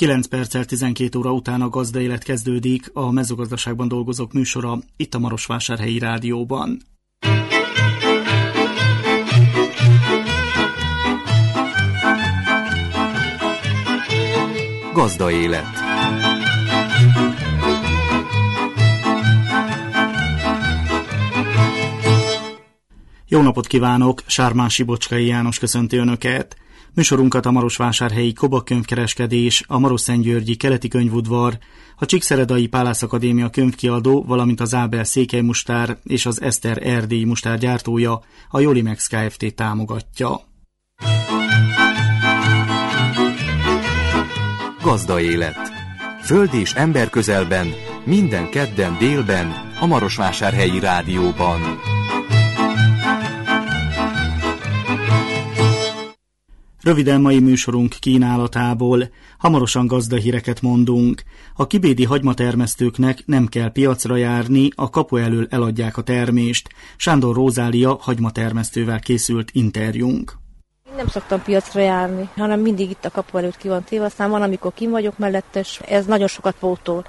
9 perccel 12 óra után a Gazdaélet kezdődik, a mezőgazdaságban dolgozók műsora itt a Marosvásárhelyi Rádióban. Gazdaélet. Jó napot kívánok, Sármán Sibocskai János köszönti Önöket. Műsorunkat a Marosvásárhelyi Koba könyvkereskedés, a Marosszentgyörgyi Keleti Könyvudvar, a Csíkszeredai Pálász Akadémia könyvkiadó, valamint az Ábel Székely Mustár és az Eszter erdélyi mustár gyártója, a Jolimex Kft. Támogatja. Gazdaélet. Föld és ember közelben, minden kedden délben, a Marosvásárhelyi Rádióban. Röviden mai műsorunk kínálatából. Hamarosan gazdahíreket mondunk. A kibédi hagymatermesztőknek nem kell piacra járni, a kapu elől eladják a termést. Sándor Rózália hagymatermesztővel készült interjúnk. Nem szoktam piacra járni, hanem mindig itt a kapu előtt ki van téve, aztán van, amikor kim vagyok mellettes, ez nagyon sokat pótol.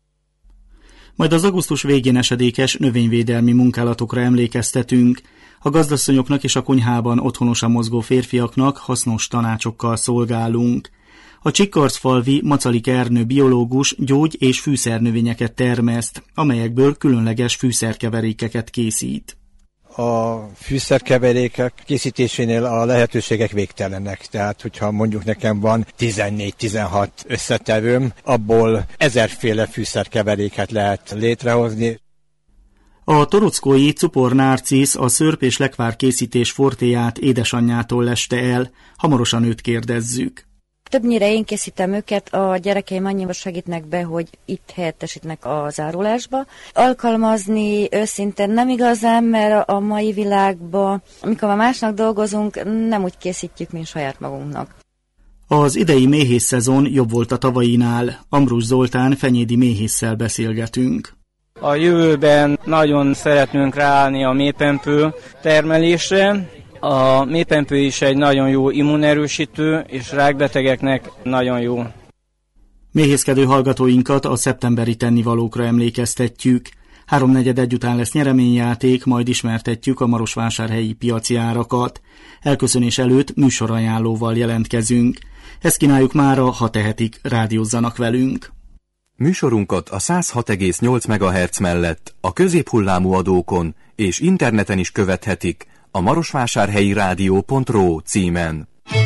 Majd az augusztus végén esedékes növényvédelmi munkálatokra emlékeztetünk. A gazdasszonyoknak és a konyhában otthonosan mozgó férfiaknak hasznos tanácsokkal szolgálunk. A Csikkarcfalvi Macalik Ernő biológus gyógy- és fűszernövényeket termeszt, amelyekből különleges fűszerkeverékeket készít. A fűszerkeverékek készítésénél a lehetőségek végtelenek, tehát hogyha mondjuk nekem van 14-16 összetevőm, abból 1000-féle fűszerkeveréket lehet létrehozni. A torockói Cupor Narcisz a szörp és lekvár készítés fortéját édesanyjától leste el, hamarosan őt kérdezzük. Többnyire én készítem őket, a gyerekeim annyiba segítnek be, hogy itt helyettesítnek a zárulásba. Alkalmazni őszintén nem igazán, mert a mai világban, amikor már másnak dolgozunk, nem úgy készítjük, mint saját magunknak. Az idei méhészszezon jobb volt a tavainál. Ambrus Zoltán fenyédi méhésszel beszélgetünk. A jövőben nagyon szeretnünk ráállni a méhpempő termelésre. A méhpempő is egy nagyon jó immunerősítő, és rákbetegeknek nagyon jó. Méhészkedő hallgatóinkat a szeptemberi tennivalókra emlékeztetjük. 3:45 után lesz nyereményjáték, majd ismertetjük a marosvásárhelyi piaci árakat. Elköszönés előtt műsorajánlóval jelentkezünk. Ezt kínáljuk mára, ha tehetik, rádiózzanak velünk. Műsorunkat a 106,8 MHz mellett a középhullámú adókon és interneten is követhetik a marosvásárhelyirádió.ro címen.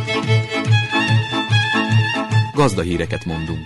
Gazdahíreket mondunk.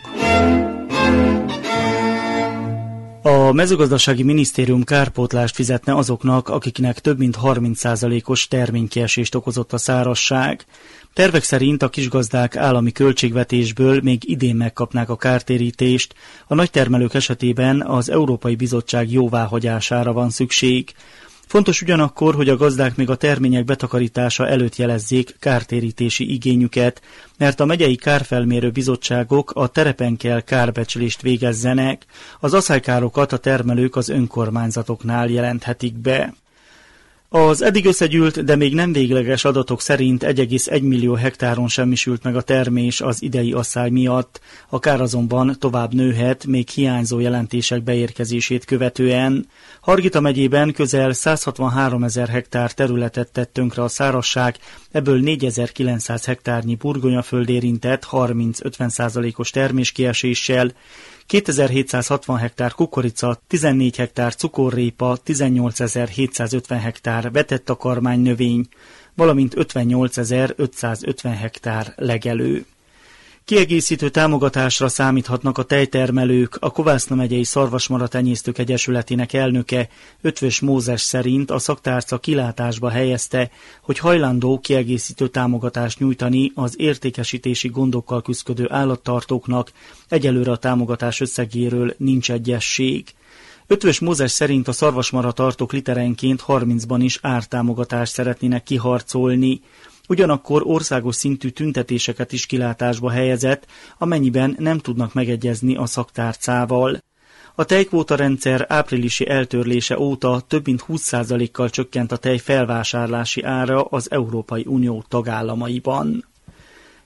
A mezőgazdasági minisztérium kárpótlást fizetne azoknak, akiknek több mint 30%-os terménykiesést okozott a szárazság. Tervek szerint a kisgazdák állami költségvetésből még idén megkapnák a kártérítést, a nagytermelők esetében az Európai Bizottság jóváhagyására van szükség. Fontos ugyanakkor, hogy a gazdák még a termények betakarítása előtt jelezzék kártérítési igényüket, mert a megyei kárfelmérő bizottságok a terepen kell kárbecslést végezzenek, az aszálykárokat a termelők az önkormányzatoknál jelenthetik be. Az eddig összegyűlt, de még nem végleges adatok szerint 1,1 millió hektáron semmisült meg a termés az idei asszály miatt, a kár azonban tovább nőhet, még hiányzó jelentések beérkezését követően. Hargita megyében közel 163 000 hektár területet tett tönkre a szárazság, ebből 4900 hektárnyi burgonyaföld érintett 30-50%-os terméskieséssel, 2760 hektár kukorica, 14 hektár cukorrépa, 18.750 hektár vetett takarmánynövény, valamint 58.550 hektár legelő. Kiegészítő támogatásra számíthatnak a tejtermelők. A Kovászna megyei Szarvasmaratenyésztők Egyesületének elnöke Ötvös Mózes szerint a szaktárca kilátásba helyezte, hogy hajlandó kiegészítő támogatást nyújtani az értékesítési gondokkal küszködő állattartóknak, egyelőre a támogatás összegéről nincs egyesség. Ötvös Mózes szerint a szarvasmaratartók literenként 30-ban is ártámogatást szeretnének kiharcolni. Ugyanakkor országos szintű tüntetéseket is kilátásba helyezett, amennyiben nem tudnak megegyezni a szaktárcával. A tejkvóta rendszer áprilisi eltörlése óta több mint 20%-kal csökkent a tej felvásárlási ára az Európai Unió tagállamaiban.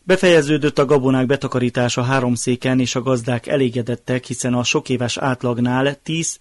Befejeződött a gabonák betakarítása Háromszéken, és a gazdák elégedettek, hiszen a sokéves átlagnál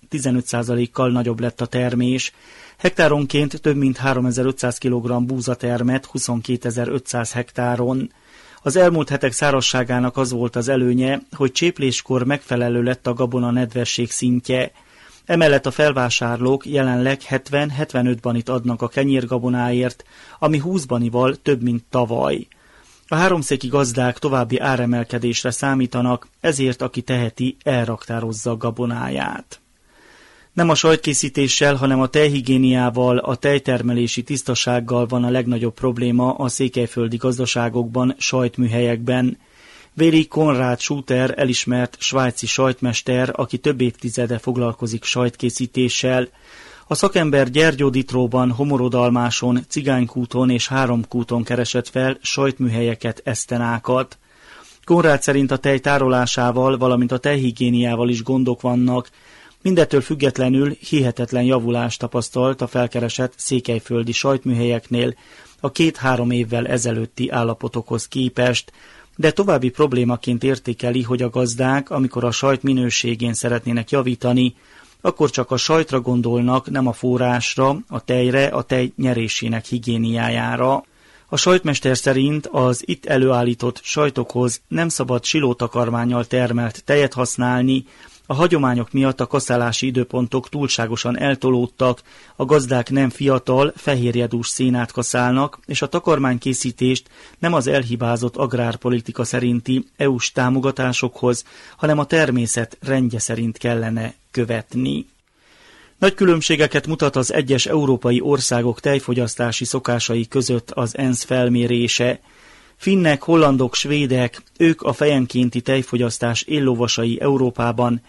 10-15%-kal nagyobb lett a termés. Hektáronként több mint 3500 kg búza termett 22.500 hektáron. Az elmúlt hetek szárazságának az volt az előnye, hogy csépléskor megfelelő lett a gabona nedvesség szintje. Emellett a felvásárlók jelenleg 70-75 banit adnak a kenyérgabonáért, ami 20 banival több, mint tavaly. A háromszéki gazdák további áremelkedésre számítanak, ezért aki teheti, elraktározza a gabonáját. Nem a sajtkészítéssel, hanem a tejhigiéniával, a tejtermelési tisztasággal van a legnagyobb probléma a székelyföldi gazdaságokban, sajtműhelyekben. Véli Konrád Schuster elismert svájci sajtmester, aki több évtizede foglalkozik sajtkészítéssel. A szakember Gyergyóditróban, Homorodalmáson, Cigánykúton és Háromkúton keresett fel sajtműhelyeket, esztenákat. Konrád szerint a tej tárolásával, valamint a tejhigiéniával is gondok vannak. Mindettől függetlenül hihetetlen javulást tapasztalt a felkeresett székelyföldi sajtműhelyeknél a 2-3 évvel ezelőtti állapotokhoz képest, de további problémaként értékeli, hogy a gazdák, amikor a sajt minőségén szeretnének javítani, akkor csak a sajtra gondolnak, nem a forrásra, a tejre, a tej nyerésének higiéniájára. A sajtmester szerint az itt előállított sajtokhoz nem szabad silótakarmánnyal termelt tejet használni, a hagyományok miatt a kaszálási időpontok túlságosan eltolódtak, a gazdák nem fiatal, fehérjedús szénát kaszálnak, és a takarmánykészítést nem az elhibázott agrárpolitika szerinti EU-s támogatásokhoz, hanem a természet rendje szerint kellene követni. Nagy különbségeket mutat az egyes európai országok tejfogyasztási szokásai között az ENSZ felmérése. Finnek, hollandok, svédek, ők a fejenkénti tejfogyasztás éllovasai Európában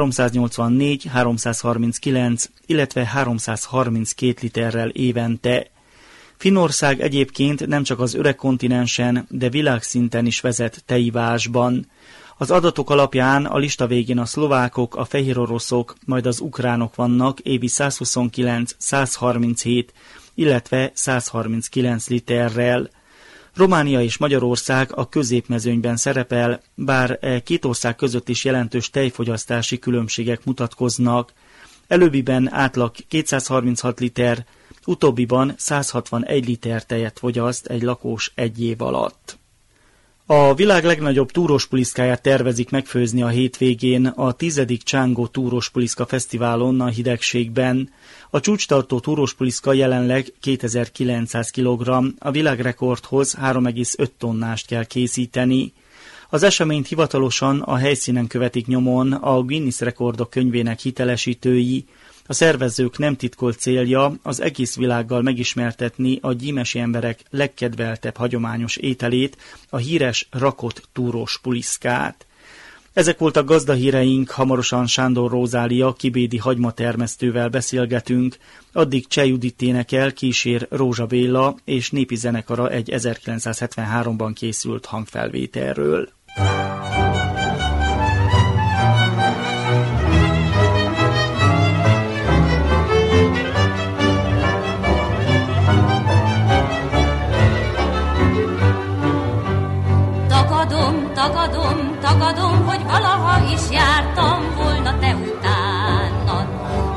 384, 339, illetve 332 literrel évente. Finnország egyébként nem csak az öreg kontinensen, de világszinten is vezet tejivásban. Az adatok alapján a lista végén a szlovákok, a fehéroroszok, majd az ukránok vannak évi 129, 137, illetve 139 literrel. Románia és Magyarország a középmezőnyben szerepel, bár két ország között is jelentős tejfogyasztási különbségek mutatkoznak. Előbbiben átlag 236 liter, utóbbiban 161 liter tejet fogyaszt egy lakós egy év alatt. A világ legnagyobb túróspuliszkáját tervezik megfőzni a hétvégén a 10. Csángó túróspuliszka fesztiválon a hidegségben. A csúcstartó túróspuliszka jelenleg 2900 kg, a világrekordhoz 3,5 tonnást kell készíteni. Az eseményt hivatalosan a helyszínen követik nyomon a Guinness Rekordok könyvének hitelesítői. A szervezők nem titkolt célja az egész világgal megismertetni a gyímesi emberek legkedveltebb hagyományos ételét, a híres rakott túrós puliszkát. Ezek voltak gazdahíreink, hamarosan Sándor Rózália kibédi hagymatermesztővel beszélgetünk, addig Cseh Judit énekel, kísér Rózsa Béla és népi zenekara egy 1973-ban készült hangfelvételről. Tagadom, hogy valaha is jártam volna te utánad.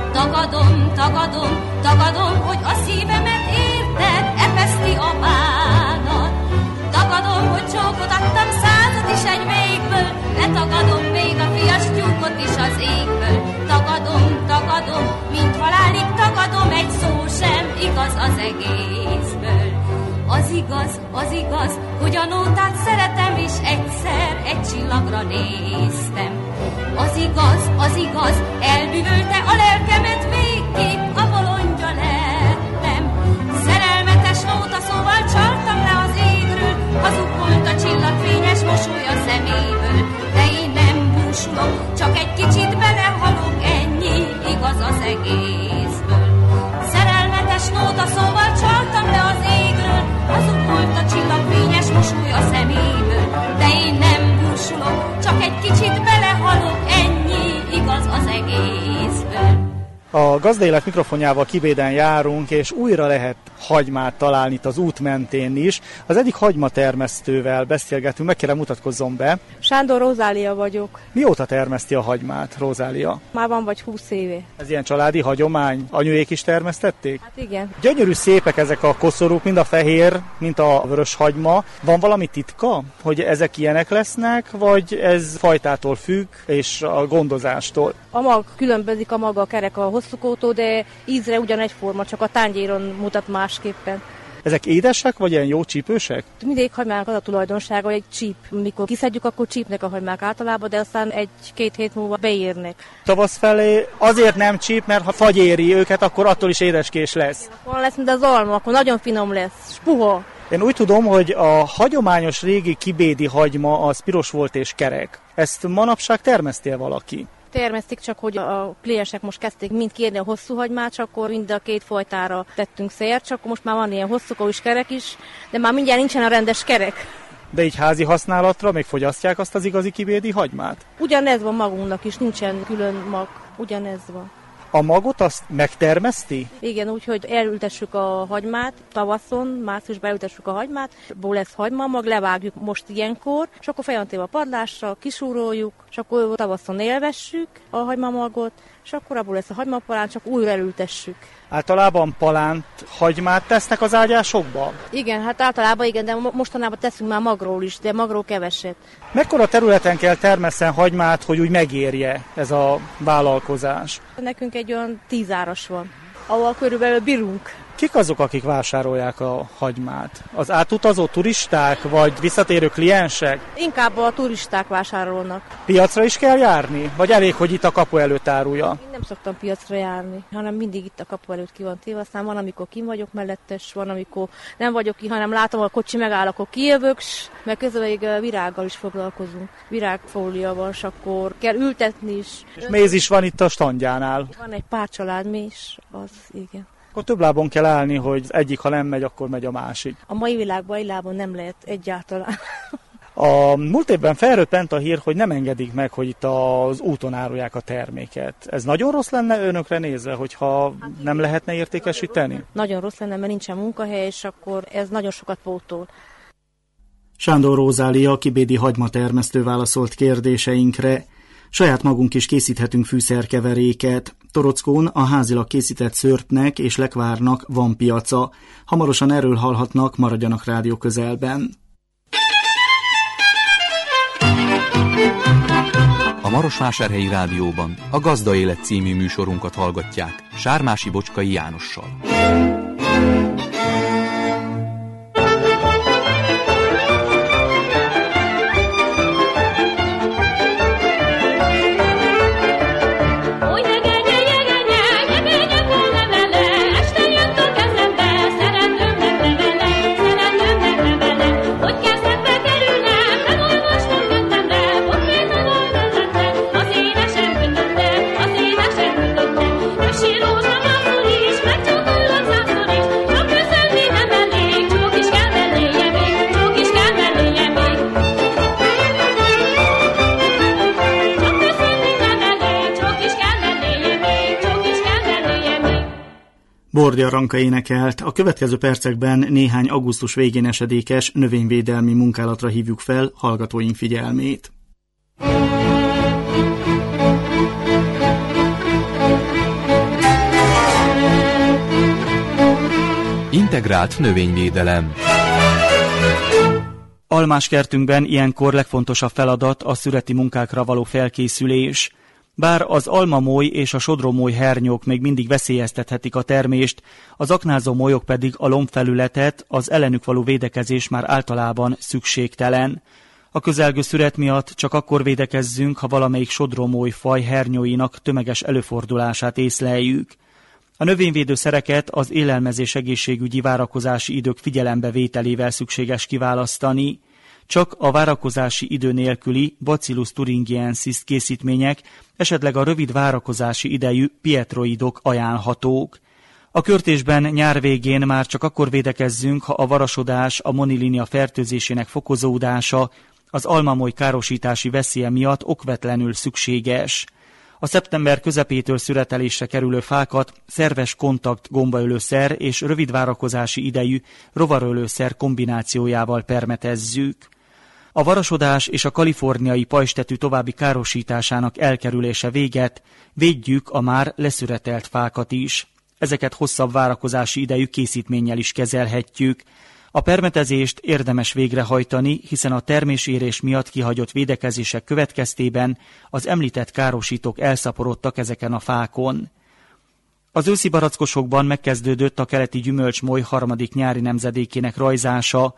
Tagadom, hogy a szívemet érted, epeszti a bánat. Tagadom, hogy csókot adtam 100 is egy végből, letagadom még a fias tyúkot is az égből. Tagadom, mint halálig tagadom, egy szó sem igaz az egészből. Az igaz, hogy a nótát szeretem, és egyszer egy csillagra néztem. Az igaz, elbűvölte a lelkemet, végképp a bolondja lettem. Szerelmetes nóta szóval csaltam le az égről, hazug volt a csillagfényes mosoly a szeméből. De én nem búsulok, csak egy kicsit belehalok, ennyi igaz az egészből. Szerelmetes nóta szóval csaltam le az égről, azok volt a csillagfényes mosoly a szeméből. De én nem búsulok, csak egy kicsit belehalok, ennyi igaz az egészből. A Gazdaélet mikrofonjával Kibéden járunk, és újra lehet hagymát találni itt az út mentén is. Az egyik hagymatermesztővel beszélgetünk, megkérem mutatkozzon be. Sándor Rózália vagyok. Mióta termeszti a hagymát, Rózália? Már van vagy 20 éve. Ez ilyen családi hagyomány? Anyujék is termesztették? Hát igen. Gyönyörű szépek ezek a koszorúk, mind a fehér, mint a vörös hagyma. Van valami titka, hogy ezek ilyenek lesznek, vagy ez fajtától függ, és a gondozástól? A mag különbözik, a maga a kerek a hosszúkótól, de ízre ugyanegyforma, csak a tányéron mutat másképpen. Ezek édesek, vagy ilyen jó csípősek? Mindegyik hagymának az a tulajdonsága, hogy egy csíp. Mikor kiszedjük, akkor csípnek a hagymák általában, de aztán 1-2 hét múlva beérnek. Tavasz felé azért nem csíp, mert ha fagy éri őket, akkor attól is édeskés lesz. Van lesz, mint az alma, akkor nagyon finom lesz, puha. Én úgy tudom, hogy a hagyományos régi kibédi hagyma az piros volt és kerek. Ezt manapság termesztél valaki? Termesztik, csak hogy a kliensek most kezdték mind kérni a hosszú hagymát, csak akkor mind a két fajtára tettünk szert, csak most már van ilyen hosszúkó is, kerek is, de már mindjárt nincsen a rendes kerek. De így házi használatra még fogyasztják azt az igazi kibédi hagymát? Ugyanez van magunknak is, nincsen külön mag, ugyanez van. A magot azt megtermeszti? Igen, úgyhogy elültessük a hagymát, tavaszon, márciusban elültessük a hagymát, abból lesz hagymamag, levágjuk most ilyenkor, és akkor fejantéva a padlásra, kisúroljuk, és akkor tavaszon élvessük a hagymamagot, és akkor abból lesz a hagymapalán, csak újra elültessük. Általában palánt, hagymát tesznek az ágyásokba? Igen, hát általában igen, de mostanában teszünk már magról is, de magról keveset. Mekkora területen kell termesszen hagymát, hogy úgy megérje ez a vállalkozás? Nekünk egy olyan 10 áras van, ahol körülbelül bírunk. Kik azok, akik vásárolják a hagymát? Az átutazó turisták, vagy visszatérő kliensek? Inkább a turisták vásárolnak. Piacra is kell járni? Vagy elég, hogy itt a kapu előtt árulja? Én nem szoktam piacra járni, hanem mindig itt a kapu előtt ki van téve. Aztán van, amikor kim vagyok mellettes, van, amikor nem vagyok ki, hanem látom, a kocsi megáll, akkor kijövök, meg közben még virággal is foglalkozunk. Virágfólia van, és akkor kell ültetni is. És méz is van itt a standjánál. Van egy pár család méz, az igen. Akkor több lábon kell állni, hogy egyik, ha nem megy, akkor megy a másik. A mai világban egy lábon nem lehet egyáltalán. A múlt évben felröppent a hír, hogy nem engedik meg, hogy itt az úton árulják a terméket. Ez nagyon rossz lenne önökre nézve, hogyha nem lehetne értékesíteni? Nagyon rossz lenne, mert nincsen munkahely, és akkor ez nagyon sokat pótol. Sándor Rózália, kibédi hagymatermesztő válaszolt kérdéseinkre. Saját magunk is készíthetünk fűszerkeveréket. Torockón a házilag készített szörpnek és lekvárnak van piaca. Hamarosan erről hallhatnak, maradjanak rádió közelben. A Marosvásárhelyi Rádióban a Gazdaélet című műsorunkat hallgatják Sármási Bocskai Jánossal. Bordi Aranka énekelt. A következő percekben néhány augusztus végén esedékes növényvédelmi munkálatra hívjuk fel hallgatóink figyelmét. Integrált növényvédelem. Almáskertünkben ilyenkor legfontosabb feladat a szüreti munkákra való felkészülés. Bár az almamoly és a sodromoly hernyók még mindig veszélyeztethetik a termést, az aknázó molyok pedig a lombfelületet, az ellenük való védekezés már általában szükségtelen. A közelgő szüret miatt csak akkor védekezzünk, ha valamelyik sodromoly faj hernyóinak tömeges előfordulását észleljük. A növényvédőszereket az élelmezés egészségügyi várakozási idők figyelembevételével szükséges kiválasztani. Csak a várakozási idő nélküli Bacillus thuringiensis készítmények, esetleg a rövid várakozási idejű pietroidok ajánlhatók. A körtésben nyár végén már csak akkor védekezzünk, ha a varasodás, a monilinia fertőzésének fokozódása, az almamoly károsítási veszélye miatt okvetlenül szükséges. A szeptember közepétől szüretelésre kerülő fákat szerves kontakt gombaölőszer és rövid várakozási idejű rovarölőszer kombinációjával permetezzük. A varasodás és a kaliforniai pajzstetű további károsításának elkerülése véget, védjük a már leszüretelt fákat is. Ezeket hosszabb várakozási idejű készítménnyel is kezelhetjük. A permetezést érdemes végrehajtani, hiszen a termésérés miatt kihagyott védekezések következtében az említett károsítók elszaporodtak ezeken a fákon. Az őszi barackosokban megkezdődött a keleti gyümölcsmoly harmadik nyári nemzedékének rajzása.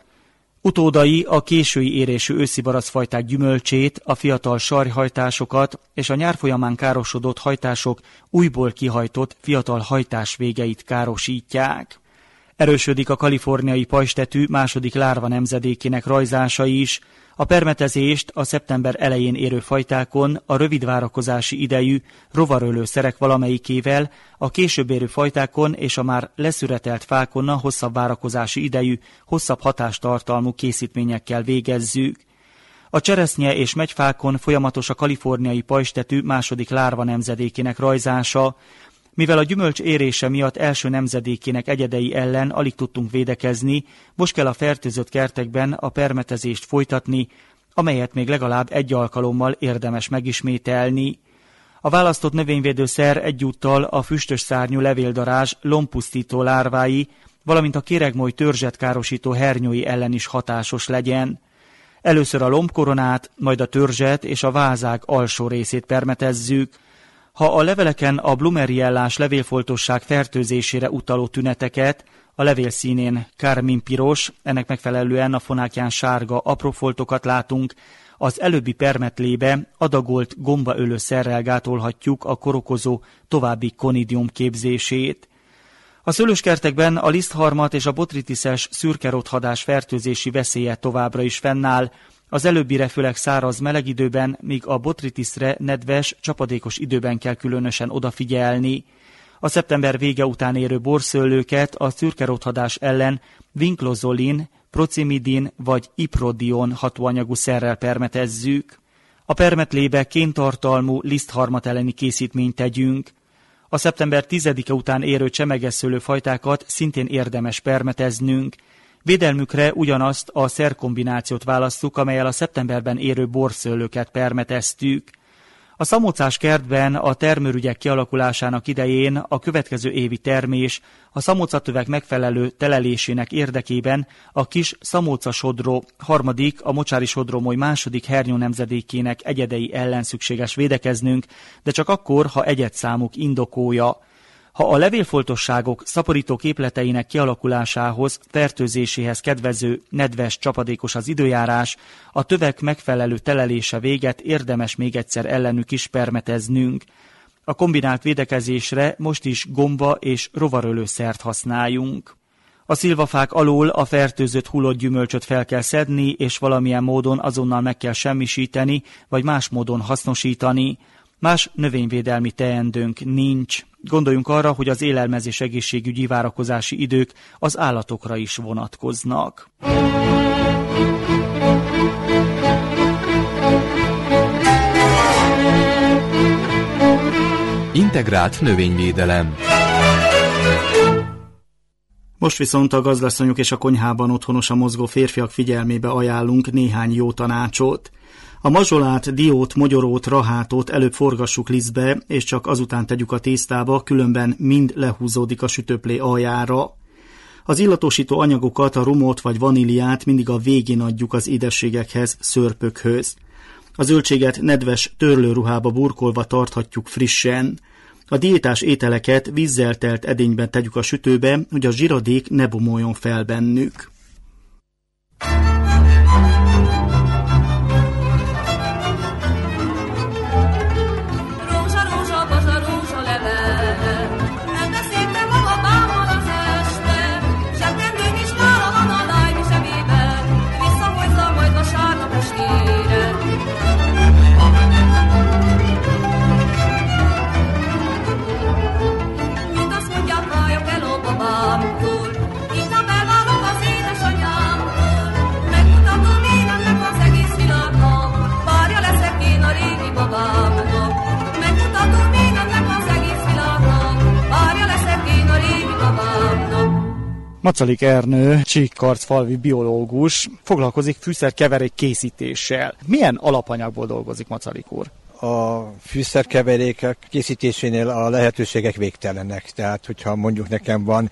Utódai a késői érésű őszi barackfajták gyümölcsét, a fiatal sarjhajtásokat és a nyár folyamán károsodott hajtások újból kihajtott fiatal hajtás végeit károsítják. Erősödik a kaliforniai pajzstetű második lárva nemzedékének rajzása is. A permetezést a szeptember elején érő fajtákon a rövid várakozási idejű rovarölőszerek valamelyikével, a később érő fajtákon és a már leszüretelt fákon a hosszabb várakozási idejű, hosszabb hatástartalmú készítményekkel végezzük. A cseresznye és megyfákon folyamatos a kaliforniai pajzstetű második lárva nemzedékének rajzása. Mivel a gyümölcs érése miatt első nemzedékének egyedei ellen alig tudtunk védekezni, most kell a fertőzött kertekben a permetezést folytatni, amelyet még legalább egy alkalommal érdemes megismételni. A választott növényvédőszer egyúttal a füstös szárnyú levéldarázs lombpusztító lárvái, valamint a kéregmoly törzset károsító hernyói ellen is hatásos legyen. Először a lombkoronát, majd a törzset és a vázág alsó részét permetezzük. Ha a leveleken a blumeriellás levélfoltosság fertőzésére utaló tüneteket, a levél színén kárminpiros, ennek megfelelően a fonákján sárga apró foltokat látunk, az előbbi permetlébe adagolt gombaölőszerrel gátolhatjuk a korokozó további konidium képzését. A szőlőskertekben a lisztharmat és a botritiszes szürkerothadás fertőzési veszélye továbbra is fennáll, az előbbire főleg száraz meleg időben, míg a botritiszre nedves, csapadékos időben kell különösen odafigyelni. A szeptember vége után érő borszőlőket a szürkerothadás ellen vinklozolin, procimidin vagy iprodion hatóanyagú szerrel permetezzük. A permetlébe kéntartalmú lisztharmat elleni készítményt tegyünk. A szeptember 10-e után érő csemeges fajtákat szintén érdemes permeteznünk. Védelmükre ugyanazt a szerkombinációt választjuk, amellyel a szeptemberben érő borszőlőket permeteztük. A szamócás kertben a termőrügyek kialakulásának idején a következő évi termés a szamócatövek megfelelő telelésének érdekében a kis szamócasodró harmadik, a mocsári sodrómoly második hernyó nemzedékének egyedei ellen szükséges védekeznünk, de csak akkor, ha egyedszámuk indokolja. Ha a levélfoltosságok szaporító képleteinek kialakulásához, fertőzéséhez kedvező, nedves, csapadékos az időjárás, a tövek megfelelő telelése véget érdemes még egyszer ellenük is permeteznünk. A kombinált védekezésre most is gomba és rovarölőszert használjunk. A szilvafák alól a fertőzött hullott gyümölcsöt fel kell szedni, és valamilyen módon azonnal meg kell semmisíteni, vagy más módon hasznosítani. Más növényvédelmi teendőnk nincs. Gondoljunk arra, hogy az élelmezés egészségügyi várakozási idők az állatokra is vonatkoznak. Integrált növényvédelem. Most viszont a gazdasszonyok és a konyhában otthonosan mozgó férfiak figyelmébe ajánlunk néhány jó tanácsot. A mazsolát, diót, mogyorót, rahátot előbb forgassuk lisztbe, és csak azután tegyük a tésztába, különben mind lehúzódik a sütőplé aljára. Az illatosító anyagokat, a rumot vagy vaníliát mindig a végén adjuk az édességekhez, szőrpökhöz. A zöldséget nedves törlőruhába burkolva tarthatjuk frissen. A diétás ételeket vízzel telt edényben tegyük a sütőbe, hogy a zsiradék ne bomoljon fel bennük. Macalik Ernő, Csíkkarcfalvi biológus, foglalkozik fűszerkeverék készítéssel. Milyen alapanyagból dolgozik Macalik úr? A fűszerkeverékek készítésénél a lehetőségek végtelenek. Tehát, hogyha mondjuk nekem van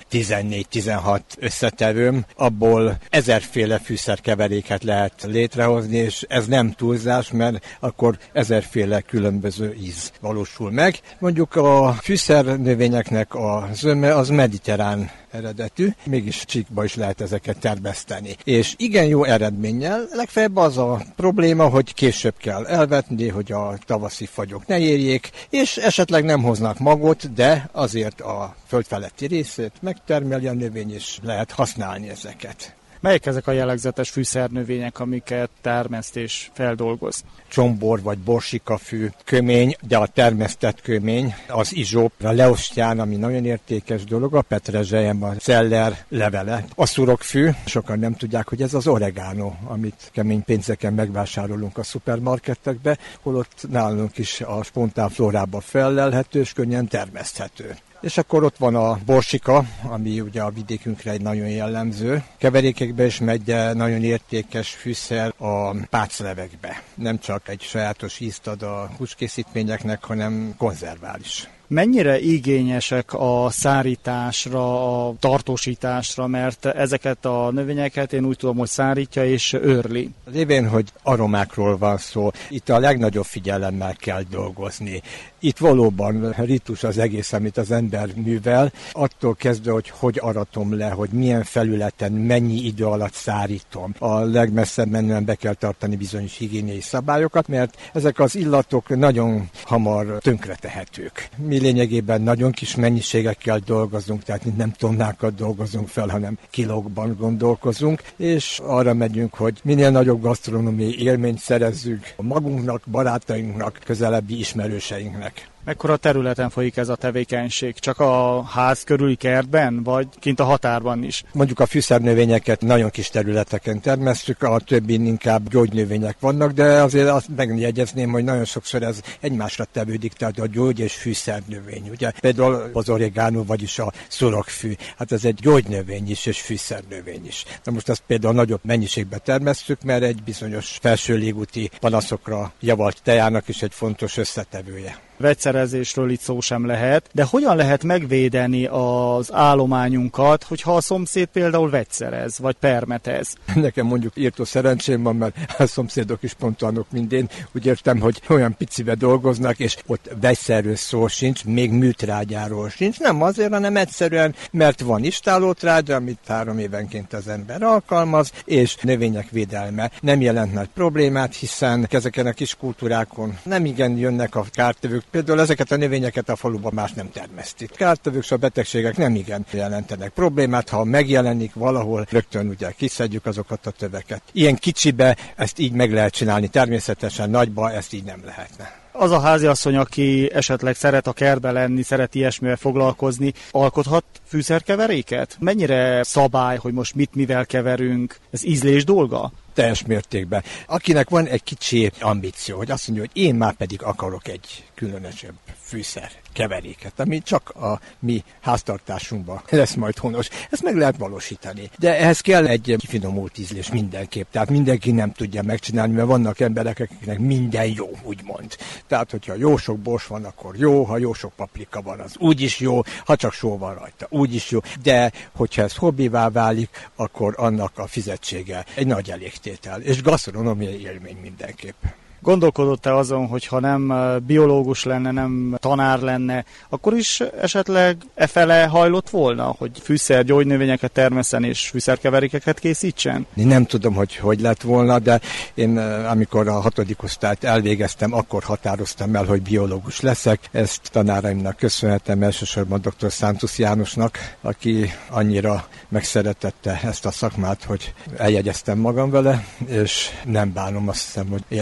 14-16 összetevőm, abból 1000-féle fűszerkeveréket lehet létrehozni, és ez nem túlzás, mert akkor 1000-féle különböző íz valósul meg. Mondjuk a fűszernövényeknek a zöme az mediterrán eredetű, mégis Csíkba is lehet ezeket termeszteni. És igen jó eredménnyel, legfeljebb az a probléma, hogy később kell elvetni, hogy a tavaszi fagyok ne érjék, és esetleg nem hoznak magot, de azért a földfeletti részét megtermeli a növény, és lehet használni ezeket. Melyek ezek a jellegzetes fűszernövények, amiket termeszt és feldolgoz? Csombor vagy borsikafű kömény, de a termesztett kömény, az izsóp, a leosztyán, ami nagyon értékes dolog, a petrezselyem, a celler levele, a szurokfű. Sokan nem tudják, hogy ez az oregano, amit kemény pénzeken megvásárolunk a szupermarketekbe, holott nálunk is a spontán flórába fellelhető és könnyen termeszthető. És akkor ott van a borsika, ami ugye a vidékünkre egy nagyon jellemző. Keverékekbe is megy, de nagyon értékes fűszer a páclevekbe. Nem csak egy sajátos ízt ad a húskészítményeknek, hanem konzervál is. Mennyire igényesek a szárításra, a tartósításra, mert ezeket a növényeket én úgy tudom, hogy szárítja és őrli. Lévén, hogy aromákról van szó, itt a legnagyobb figyelemmel kell dolgozni. Itt valóban ritus az egész, amit az ember művel, attól kezdve, hogy aratom le, hogy milyen felületen, mennyi idő alatt szárítom. A legmesszebb menően be kell tartani bizonyos higiéniai szabályokat, mert ezek az illatok nagyon hamar tönkretehetők. Mi lényegében nagyon kis mennyiségekkel dolgozunk, tehát nem tonnákat dolgozunk fel, hanem kilókban gondolkozunk, és arra megyünk, hogy minél nagyobb gasztronómiai élményt szerezzünk magunknak, barátainknak, közelebbi ismerőseinknek. Mekkora területen folyik ez a tevékenység? Csak a ház körüli kertben, vagy kint a határban is? Mondjuk a fűszernövényeket nagyon kis területeken termesztjük, a többin inkább gyógynövények vannak, de azért azt megjegyezném, hogy nagyon sokszor ez egymásra tevődik, tehát a gyógy és fűszernövény. Ugye? Például az oregano, vagyis a szurokfű, hát ez egy gyógynövény is és fűszernövény is. Na most azt például nagyobb mennyiségben termesztjük, mert egy bizonyos felső légúti panaszokra javalt tejának is egy fontos összetevője. Vegyszerezésről itt szó sem lehet, de hogyan lehet megvédeni az állományunkat, hogyha a szomszéd például vegyszerez, vagy permetez? Nekem mondjuk írtó szerencsém van, mert a szomszédok is pont olyanok, mint én. Úgy értem, hogy olyan picibe dolgoznak, és ott vegyszerről szó sincs, még műtrágyáról sincs. Nem azért, hanem egyszerűen, mert van istálótrágya, amit 3 évenként az ember alkalmaz, és növények védelme nem jelent nagy problémát, hiszen ezeken a kis kultúrákon nem igen jönnek a kártevők. Például ezeket a növényeket a faluban más nem termesztik. Kártevők és a betegségek nem igen jelentenek problémát, ha megjelenik valahol, rögtön ugye kiszedjük azokat a töveket. Ilyen kicsibe ezt így meg lehet csinálni, természetesen nagyba ezt így nem lehetne. Az a háziasszony, aki esetleg szeret a kertbe lenni, szeret ilyesmivel foglalkozni, alkothat fűszerkeveréket? Mennyire szabály, hogy most mit mivel keverünk? Ez ízlés dolga? Teljes mértékben. Akinek van egy kicsi ambíció, hogy azt mondja, hogy én már pedig akarok egy különösebb fűszer keveréket, ami csak a mi háztartásunkban lesz majd honos. Ezt meg lehet valósítani. De ehhez kell egy kifinomult ízlés mindenképp. Tehát mindenki nem tudja megcsinálni, mert vannak emberek, akiknek minden jó, úgymond. Tehát, hogyha jó sok bors van, akkor jó, ha jó sok paprika van, az úgyis jó, ha csak só van rajta, úgyis jó. De, hogyha ez hobbivá válik, akkor annak a fizetsége egy nagy elégtétel. És gasztronómiai élmény mindenképp. Gondolkodott-e azon, hogy ha nem biológus lenne, nem tanár lenne, akkor is esetleg efele hajlott volna, hogy fűszer, gyógynövényeket termesszen és fűszerkeverékeket készítsen? Én nem tudom, hogy lett volna, de én amikor a 6. osztályt elvégeztem, akkor határoztam el, hogy biológus leszek. Ezt tanáraimnak köszönhetem, elsősorban dr. Szántusz Jánosnak, aki annyira megszeretette ezt a szakmát, hogy eljegyeztem magam vele, és nem bánom, azt hiszem, hogy életem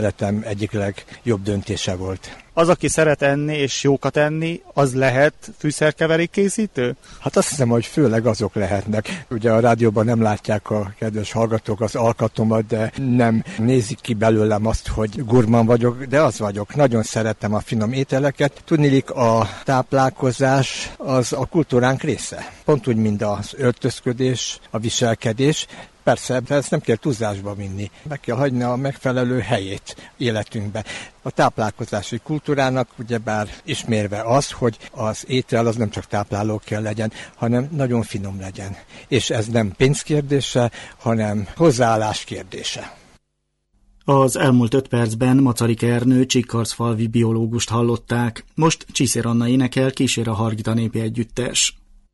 egyik legjobb döntése volt. Az, aki szeret enni és jókat enni, az lehet fűszerkeverék készítő? Hát azt hiszem, hogy főleg azok lehetnek. Ugye a rádióban nem látják a kedves hallgatók az alkatomat, de nem nézik ki belőlem azt, hogy gurmán vagyok, de az vagyok. Nagyon szeretem a finom ételeket. Tudniillik, a táplálkozás az a kultúránk része. Pont úgy, mint az öltözködés, a viselkedés. Persze, de ezt nem kell túlzásba vinni. Meg kell hagyni a megfelelő helyét életünkbe. A táplálkozási kultúrának ugyebár ismérve az, hogy az étel az nem csak tápláló kell legyen, hanem nagyon finom legyen. És ez nem pénzkérdése, hanem hozzáállás kérdése. Az elmúlt 5 percben Macarik Ernő csikkarszfalvi biológust hallották. Most Csiszér Anna énekel, kísér a Hargita népi együttes.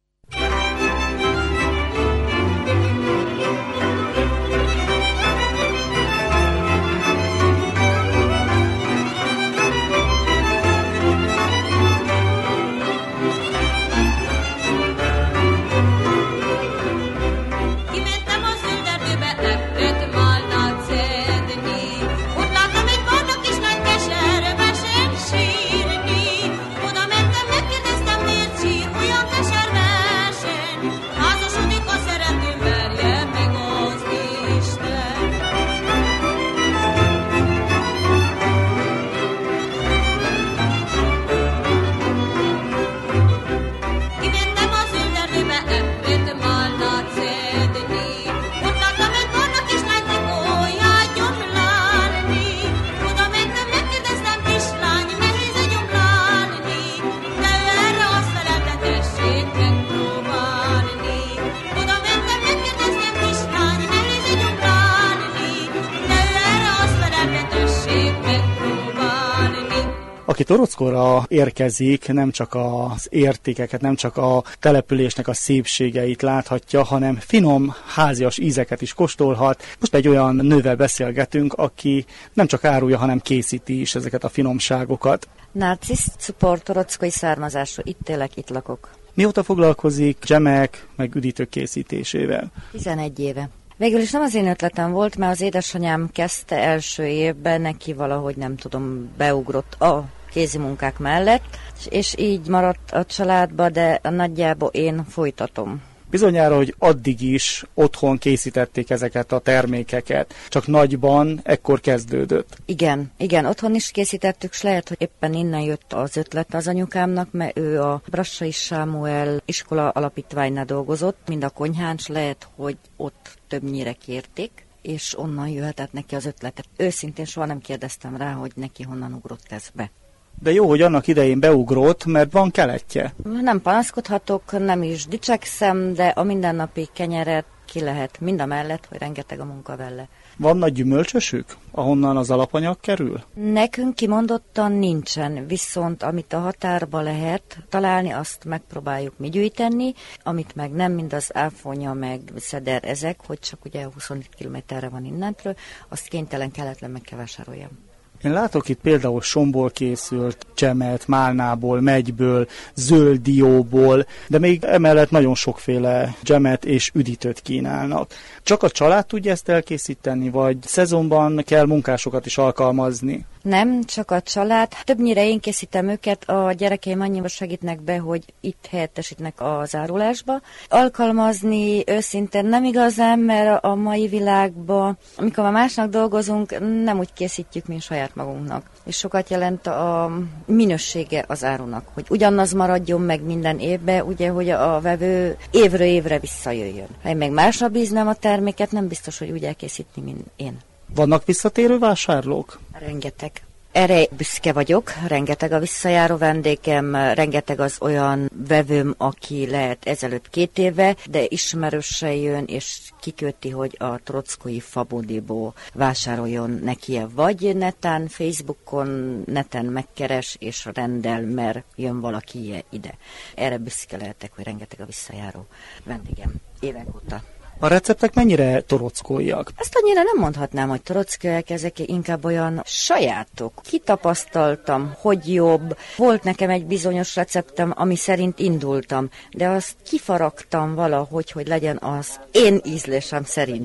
Aki Torockóra érkezik, nem csak az értékeket, nem csak a településnek a szépségeit láthatja, hanem finom, házias ízeket is kóstolhat. Most egy olyan nővel beszélgetünk, aki nem csak árulja, hanem készíti is ezeket a finomságokat. Narcisz Cupor, torockói származású, itt élek, itt lakok. Mióta foglalkozik dzsemek, meg üdítők készítésével? 11 éve. Végül is nem az én ötletem volt, mert az édesanyám kezdte első évben, neki valahogy nem tudom, beugrott a kézi munkák mellett, és így maradt a családba, de nagyjából én folytatom. Bizonyára, hogy addig is otthon készítették ezeket a termékeket, csak nagyban ekkor kezdődött. Igen, otthon is készítettük, s lehet, hogy éppen innen jött az ötlet az anyukámnak, mert ő a Brassai Sámuel iskola alapítványnál dolgozott, mind a konyhán, s lehet, hogy ott többnyire kérték, és onnan jöhetett neki az ötletet. Őszintén soha nem kérdeztem rá, hogy neki honnan ugrott ez be. De jó, hogy annak idején beugrott, mert van keletje. Nem panaszkodhatok, nem is dicsekszem, de a mindennapi kenyeret ki lehet, mind a mellett, hogy rengeteg a munka vele. Van nagy gyümölcsösük, ahonnan az alapanyag kerül? Nekünk kimondottan nincsen, viszont amit a határba lehet találni, azt megpróbáljuk mi gyűjteni, amit meg nem, mind az áfonya, meg szeder ezek, hogy csak ugye 25 kilométerre van innentről, azt kénytelen kelletlen meg kell vásároljam. Én látok itt például somból készült csemet, málnából, megyből, zöld dióból, de még emellett nagyon sokféle csemet és üdítőt kínálnak. Csak a család tudja ezt elkészíteni, vagy szezonban kell munkásokat is alkalmazni? Nem, csak a család. Többnyire én készítem őket, a gyerekeim annyiba segítnek be, hogy itt helyettesítnek az árulásba. Alkalmazni őszintén nem igazán, mert a mai világban, amikor már másnak dolgozunk, nem úgy készítjük, mint saját magunknak. És sokat jelent a minősége az árunak, hogy ugyanaz maradjon meg minden évben, ugye, hogy a vevő évről évre visszajöjjön. Ha én meg másra bíznám a terméket, nem biztos, hogy úgy elkészítni, mint én. Vannak visszatérő vásárlók? Rengeteg. Erre büszke vagyok, rengeteg a visszajáró vendégem, rengeteg az olyan vevőm, aki lehet ezelőtt 2 éve, de ismerősen jön, és kiköti, hogy a trockói Fabudiból vásároljon neki, vagy neten, Facebookon, neten megkeres, és rendel, mert jön valaki ide. Erre büszke lehetek, hogy rengeteg a visszajáró vendégem évek óta. A receptek mennyire torockóiak? Ezt annyira nem mondhatnám, hogy torockóiak, ezek inkább olyan sajátok. Kitapasztaltam, hogy jobb. Volt nekem egy bizonyos receptem, ami szerint indultam, de azt kifaragtam valahogy, hogy legyen az én ízlésem szerint.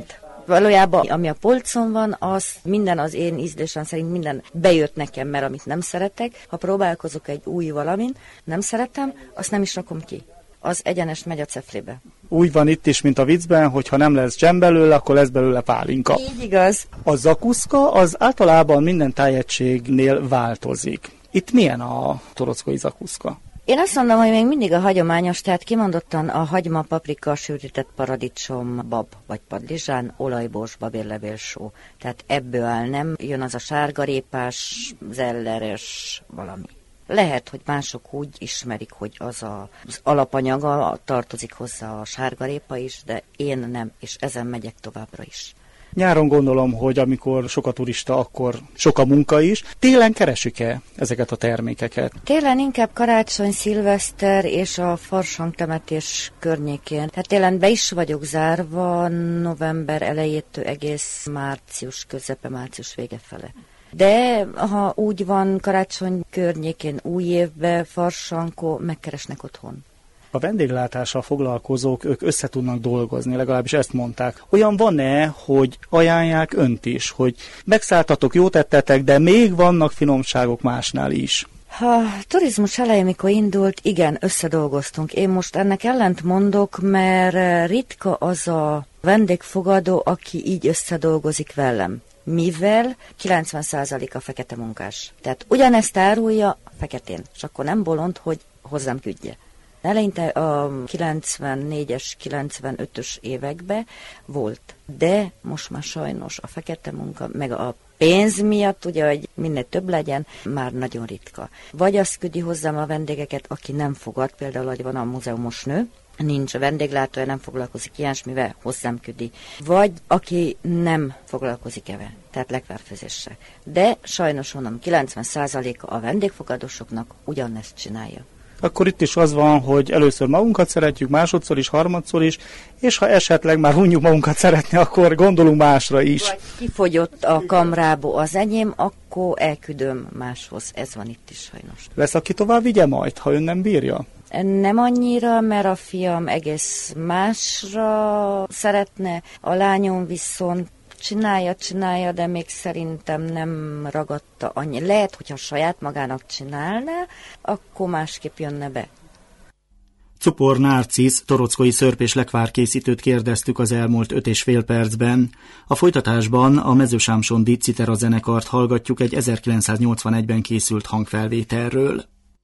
Valójában, ami a polcon van, az minden az én ízlésem szerint minden bejött nekem, mert amit nem szeretek, ha próbálkozok egy új valamin, nem szeretem, azt nem is rakom ki. Az egyenes megy a ceflébe. Úgy van itt is, mint a viccben, hogy ha nem lesz dzsem belőle, akkor lesz belőle pálinka. Így igaz. A zakuszka az általában minden tájegységnél változik. Itt milyen a torockói zakuszka? Én azt mondom, hogy még mindig a hagyományos, tehát kimondottan a hagyma, paprika, sűrített paradicsom, bab vagy padlizsán, olajbors, babérlevélsó. Tehát ebből áll, nem jön az a sárgarépás, zelleres valami. Lehet, hogy mások úgy ismerik, hogy az alapanyaga tartozik hozzá a sárgarépa is, de én nem, és ezen megyek továbbra is. Nyáron gondolom, hogy amikor sok a turista, akkor sok a munka is. Télen keresik-e ezeket a termékeket? Télen inkább karácsony, szilveszter és a farsangtemetés környékén. Tehát télen be is vagyok zárva november elejétől egész március közepe, március vége fele. De ha úgy van karácsony környékén, új évben, farsankor megkeresnek otthon. A vendéglátással foglalkozók, ők össze tudnak dolgozni, legalábbis ezt mondták. Olyan van-e, hogy ajánlják önt is, hogy megszálltatok, jót tettetek, de még vannak finomságok másnál is? Ha turizmus elején, mikor indult, igen, összedolgoztunk. Én most ennek ellent mondok, mert ritka az a vendégfogadó, aki így összedolgozik velem. Mivel 90% a fekete munkás. Tehát ugyanezt árulja a feketén, és akkor nem bolond, hogy hozzám küldje. Eleinte a 94-es, 95-ös években volt, de most már sajnos a fekete munka, meg a pénz miatt, ugye, hogy minél több legyen, már nagyon ritka. Vagy azt küldi hozzám a vendégeket, aki nem fogad, például, hogy van a múzeumos nő, nincs a vendéglátója, nem foglalkozik ilyesmivel, hozzám küldi. Vagy aki nem foglalkozik ebben, tehát lekvárfőzéssel. De sajnos mondom, 90%-a a vendégfogadósoknak ugyanezt csinálja. Akkor itt is az van, hogy először magunkat szeretjük, másodszor is, harmadszor is, és ha esetleg már unjuk magunkat szeretni, akkor gondolunk másra is. Vagy kifogyott a kamrából az enyém, akkor elküldöm máshoz. Ez van itt is sajnos. Lesz, aki tovább vigye majd, ha ön nem bírja? Nem annyira, mert a fiam egész másra szeretne, a lányom viszont csinálja, de még szerintem nem ragadta annyi. Lehet, hogyha saját magának csinálná, akkor másképp jönne be. Czupor Narcisz, torockói szörp- és lekvárkészítőt kérdeztük az elmúlt 5,5 percben. A folytatásban a Mezősámsondi Citera zenekart hallgatjuk egy 1981-ben készült hangfelvételről.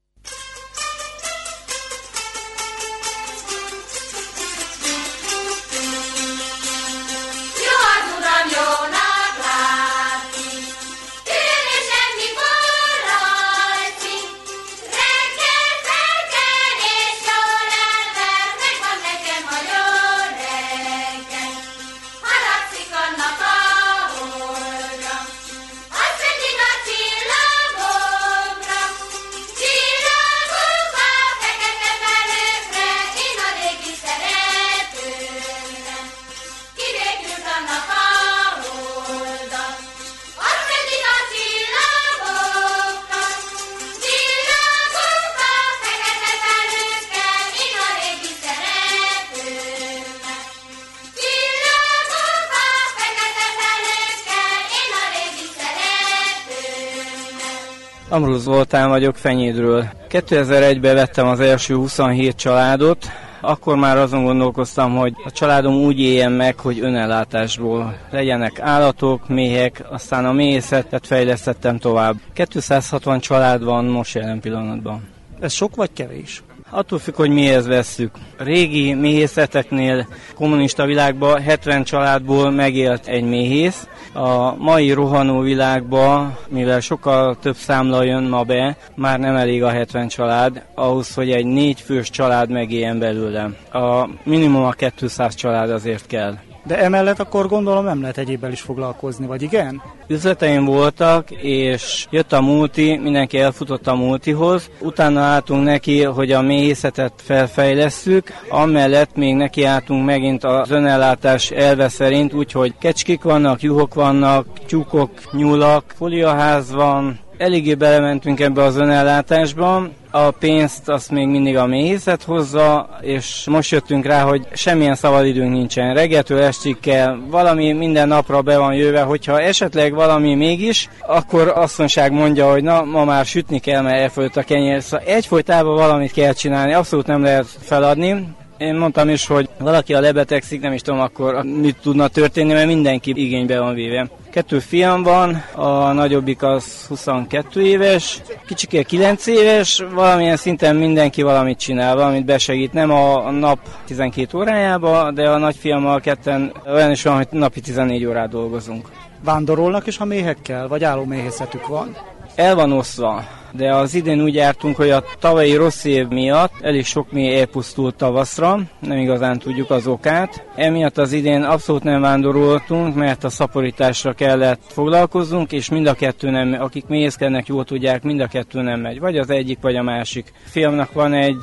Ambrus Zoltán vagyok Fenyédről. 2001-ben vettem az első 27 családot, akkor már azon gondolkoztam, hogy a családom úgy éljen meg, hogy önellátásból legyenek állatok, méhek, aztán a méhészetet fejlesztettem tovább. 260 család van most jelen pillanatban. Ez sok vagy kevés? Attól függ, hogy mihez vesszük. A régi méhészeteknél kommunista világban 70 családból megélt egy méhész. A mai rohanó világban, mivel sokkal több számla jön ma be, már nem elég a 70 család, ahhoz, hogy egy 4 fős család megéljen belőle. A minimum a 200 család azért kell. De emellett akkor gondolom nem lehet egyébbel is foglalkozni, vagy igen? Üzleteim voltak, és jött a multi, mindenki elfutott a multihoz. Utána álltunk neki, hogy a méhészetet felfejlesszük, amellett még nekiálltunk megint az önellátás elve szerint, úgyhogy kecskék vannak, juhok vannak, tyúkok, nyulak, fóliaház van, Eléggé belementünk ebbe az önellátásba, a pénzt azt még mindig a méhészet hozza, és most jöttünk rá, hogy semmilyen szabadidőnk nincsen. Reggeltől estig kell, valami minden napra be van jöve, hogyha esetleg valami mégis, akkor asszonyság mondja, hogy na, ma már sütni kell, mert elfogyott a kenyér. Szóval egyfolytában valamit kell csinálni, abszolút nem lehet feladni. Én mondtam is, hogy valaki a lebetegszik, nem is tudom akkor mit tudna történni, mert mindenki igénybe van véve. 2 fiam van, a nagyobbik az 22 éves, kicsike 9 éves, valamilyen szinten mindenki valamit csinál, valamit besegít, nem a nap 12 órájába, de a nagyfiammal ketten olyan is van, hogy napi 14 órát dolgozunk. Vándorolnak is a méhekkel, vagy állóméhészetük van? El van oszva, de az idén úgy jártunk, hogy a tavalyi rossz év miatt elég sok méh elpusztult tavaszra, nem igazán tudjuk az okát. Emiatt az idén abszolút nem vándoroltunk, mert a szaporításra kellett foglalkoznunk, és mind a kettő nem, akik méhészkednek, jól tudják, mind a kettő nem megy, vagy az egyik, vagy a másik. Fiamnak van egy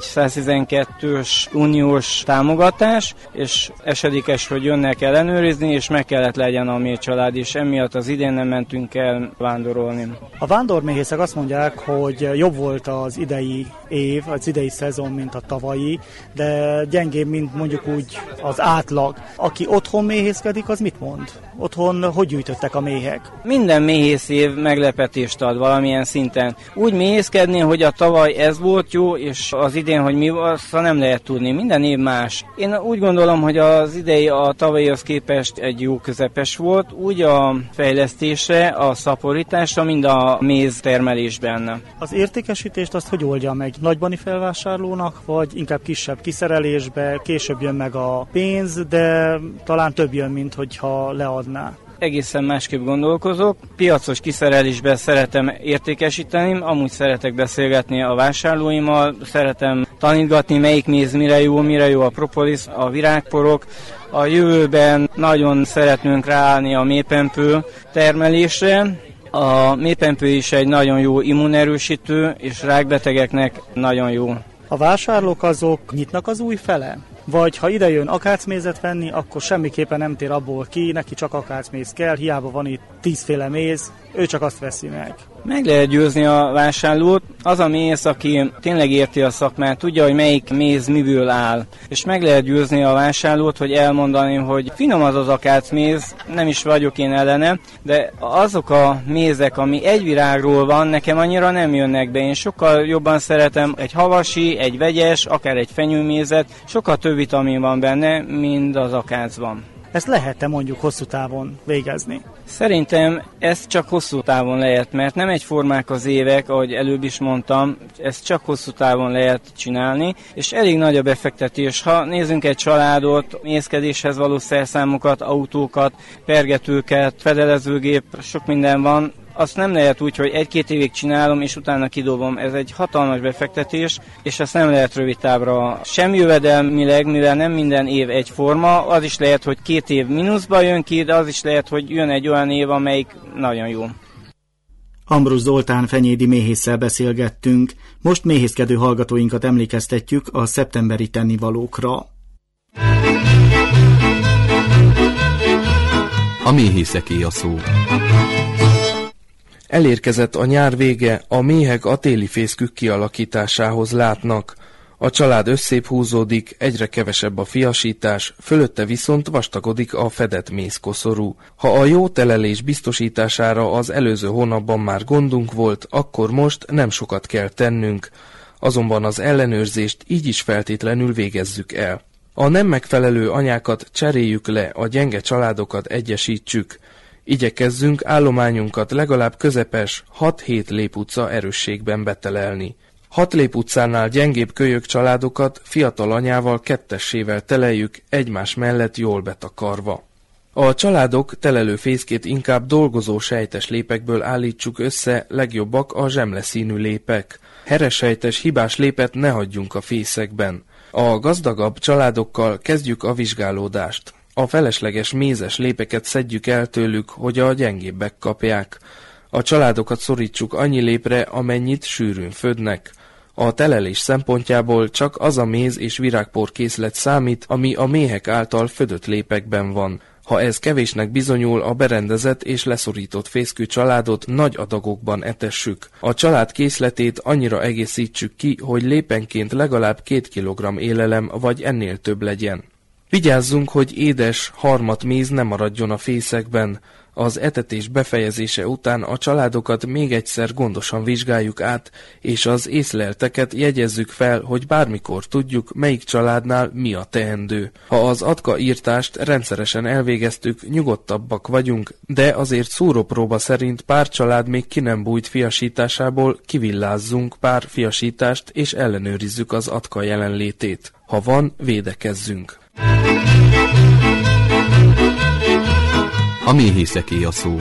112-ös uniós támogatás, és esedékes, hogy jönnek ellenőrizni, és meg kellett legyen a méh család, és emiatt az idén nem mentünk el vándorolni. A vándorméhészek azt mondják, hogy jobb volt az idei év, az idei szezon, mint a tavalyi, de gyengébb, mint mondjuk úgy az átlag. Aki otthon méhészkedik, az mit mond? Otthon hogy gyűjtöttek a méhek? Minden méhész év meglepetést ad valamilyen szinten. Úgy méhészkedni, hogy a tavaly ez volt jó, és az idén, hogy mi azt nem lehet tudni. Minden év más. Én úgy gondolom, hogy az idei a tavalyhoz képest egy jó közepes volt, úgy a fejlesztésre, a szaporításra, mind a méz termelésben. Az értékesítést azt hogy oldja meg? Nagybani felvásárlónak, vagy inkább kisebb kiszerelésbe, később jön meg a pénz, de talán több jön, mint hogyha leadná? Egészen másképp gondolkozok. Piacos kiszerelésben szeretem értékesíteni, amúgy szeretek beszélgetni a vásárlóimmal, szeretem tanítgatni, melyik méz mire jó a propolis, a virágporok. A jövőben nagyon szeretnünk ráállni a méhpempő termelésre. A méhpempő is egy nagyon jó immunerősítő, és rákbetegeknek nagyon jó. A vásárlók azok nyitnak az új fele? Vagy ha ide jön akácmézet venni, akkor semmiképpen nem tér abból ki, neki csak akácméz kell, hiába van itt 10 féle méz, ő csak azt veszi meg. Meg lehet győzni a vásárlót. Az a méhész, aki tényleg érti a szakmát, tudja, hogy melyik méz miből áll. És meg lehet győzni a vásárlót, hogy elmondani, hogy finom az akácméz, nem is vagyok én ellene, de azok a mézek, ami egy virágról van, nekem annyira nem jönnek be. Én sokkal jobban szeretem egy havasi, egy vegyes, akár egy fenyőmézet, sokkal több vitamin van benne, mint az akácban. Ezt lehet-e mondjuk hosszú távon végezni? Szerintem ezt csak hosszú távon lehet, mert nem egyformák az évek, ahogy előbb is mondtam, ezt csak hosszú távon lehet csinálni, és elég nagy a befektetés. Ha nézzünk egy családot, méhészkedéshez való szerszámokat, autókat, pergetőket, fedelezőgép, sok minden van, azt nem lehet úgy, hogy 1-2 évig csinálom, és utána kidobom. Ez egy hatalmas befektetés, és ezt nem lehet rövid távra sem jövedelmileg, mivel nem minden év egyforma. Az is lehet, hogy 2 év mínuszba jön ki, de az is lehet, hogy jön egy olyan év, amelyik nagyon jó. Ambrus Zoltán fenyédi méhésszel beszélgettünk. Most méhészkedő hallgatóinkat emlékeztetjük a szeptemberi tennivalókra. A méhészeké a szó. Elérkezett a nyár vége, a méhek a téli fészkük kialakításához látnak. A család összébb húzódik, egyre kevesebb a fiasítás, fölötte viszont vastagodik a fedett mézkoszorú. Ha a jó telelés biztosítására az előző hónapban már gondunk volt, akkor most nem sokat kell tennünk. Azonban az ellenőrzést így is feltétlenül végezzük el. A nem megfelelő anyákat cseréljük le, a gyenge családokat egyesítsük. Igyekezzünk állományunkat legalább közepes 6-7 léputca erősségben betelelni. 6 léputcánál gyengébb kölyök családokat fiatal anyával 2-essével teleljük egymás mellett jól betakarva. A családok telelő fészkét inkább dolgozó sejtes lépekből állítsuk össze, legjobbak a zsemleszínű lépek. Heresejtes hibás lépet ne hagyjunk a fészekben. A gazdagabb családokkal kezdjük a vizsgálódást. A felesleges mézes lépeket szedjük el tőlük, hogy a gyengébbek kapják. A családokat szorítsuk annyi lépre, amennyit sűrűn födnek. A telelés szempontjából csak az a méz és virágpor készlet számít, ami a méhek által födött lépekben van. Ha ez kevésnek bizonyul, a berendezett és leszorított fészkű családot nagy adagokban etessük. A család készletét annyira egészítsük ki, hogy lépenként legalább 2 kg élelem vagy ennél több legyen. Vigyázzunk, hogy édes, harmat méz ne maradjon a fészekben. Az etetés befejezése után a családokat még egyszer gondosan vizsgáljuk át, és az észlelteket jegyezzük fel, hogy bármikor tudjuk, melyik családnál mi a teendő. Ha az atka-írtást rendszeresen elvégeztük, nyugodtabbak vagyunk, de azért szúrópróba szerint pár család még ki nem bújt fiasításából, kivillázzunk pár fiasítást és ellenőrizzük az atka jelenlétét. Ha van, védekezzünk. A méhészeké a szó.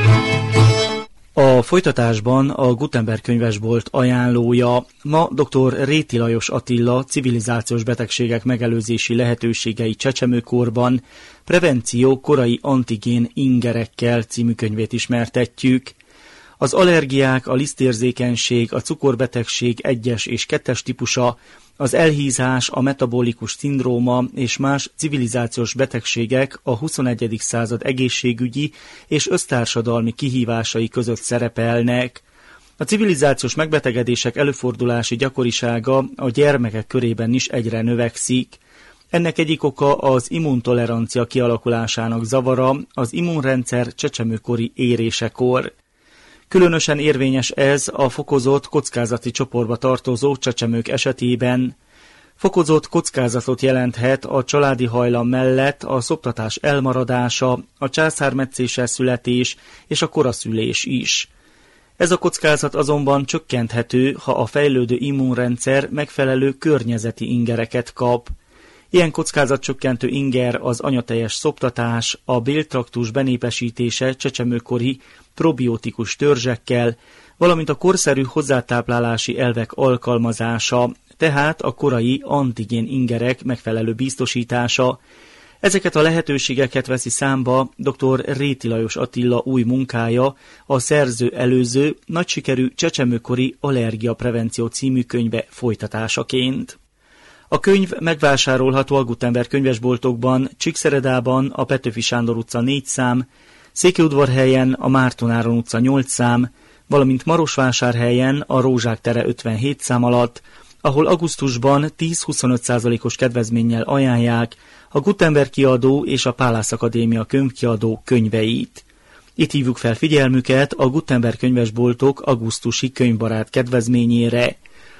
A folytatásban a Gutenberg könyvesbolt ajánlója ma dr. Réti Lajos Attila civilizációs betegségek megelőzési lehetőségei csecsemőkorban, prevenció korai antigén ingerekkel című könyvét ismertetjük. Az allergiák, a lisztérzékenység, a cukorbetegség 1-es és 2-es típusa, az elhízás, a metabolikus szindróma és más civilizációs betegségek a 21. század egészségügyi és össztársadalmi kihívásai között szerepelnek. A civilizációs megbetegedések előfordulási gyakorisága a gyermekek körében is egyre növekszik. Ennek egyik oka az immuntolerancia kialakulásának zavara az immunrendszer csecsemőkori érésekor. Különösen érvényes ez a fokozott kockázati csoportba tartozó csecsemők esetében. Fokozott kockázatot jelenthet a családi hajlam mellett a szoptatás elmaradása, a császármetszéssel születés és a koraszülés is. Ez a kockázat azonban csökkenthető, ha a fejlődő immunrendszer megfelelő környezeti ingereket kap. Ilyen kockázatcsökkentő inger az anyatejes szoptatás, a béltraktus benépesítése csecsemőkori probiotikus törzsekkel, valamint a korszerű hozzátáplálási elvek alkalmazása, tehát a korai antigén ingerek megfelelő biztosítása. Ezeket a lehetőségeket veszi számba dr. Réti Lajos Attila új munkája, a szerző előző, nagy sikerű csecsemőkori allergiaprevenció című könyve folytatásaként. A könyv megvásárolható a Gutenberg könyvesboltokban, Csíkszeredában, a Petőfi Sándor utca 4 szám, Székelyudvarhelyen, a Márton Áron utca 8 szám, valamint Marosvásárhelyen, a Rózsák tere 57 szám alatt, ahol augusztusban 10-25%-os kedvezménnyel ajánlják a Gutenberg kiadó és a Pálász Akadémia könyvkiadó könyveit. Itt hívjuk fel figyelmüket a Gutenberg könyvesboltok augusztusi könyvbarát kedvezményére.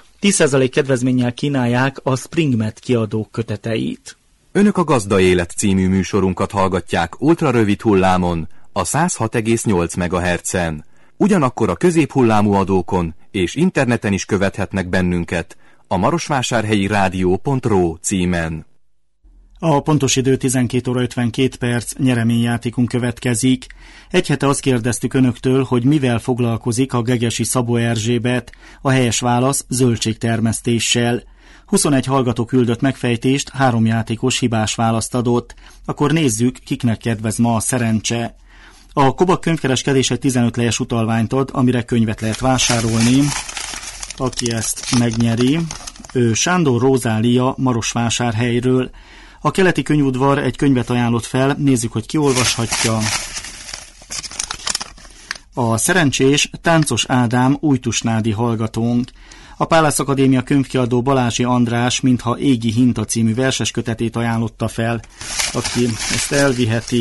10% kedvezménnyel kínálják a Springmet kiadók köteteit. Önök a Gazda Élet című műsorunkat hallgatják ultrarövid hullámon, a 106,8 MHz-en. Ugyanakkor a középhullámú adókon és interneten is követhetnek bennünket a marosvásárhelyi rádió.ro címen. A pontos idő 12 óra 52 perc, nyereményjátékunk következik. Egy hete azt kérdeztük önöktől, hogy mivel foglalkozik a Gegesi Szabó Erzsébet. A helyes válasz zöldségtermesztéssel. 21 hallgató küldött megfejtést, 3 játékos hibás választ adott. Akkor nézzük, kiknek kedvez ma a szerencse. A Kobak könyvkereskedés egy 15 lejes utalványt ad, amire könyvet lehet vásárolni. Aki ezt megnyeri, ő Sándor Rózália Marosvásárhelyről. A Keleti Könyvudvar egy könyvet ajánlott fel, nézzük, hogy ki olvashatja. A szerencsés Táncos Ádám újtusnádi hallgatónk. A Pálász Akadémia könyvkiadó Balázsi András Mintha égi hinta című verses kötetét ajánlotta fel, aki ezt elviheti.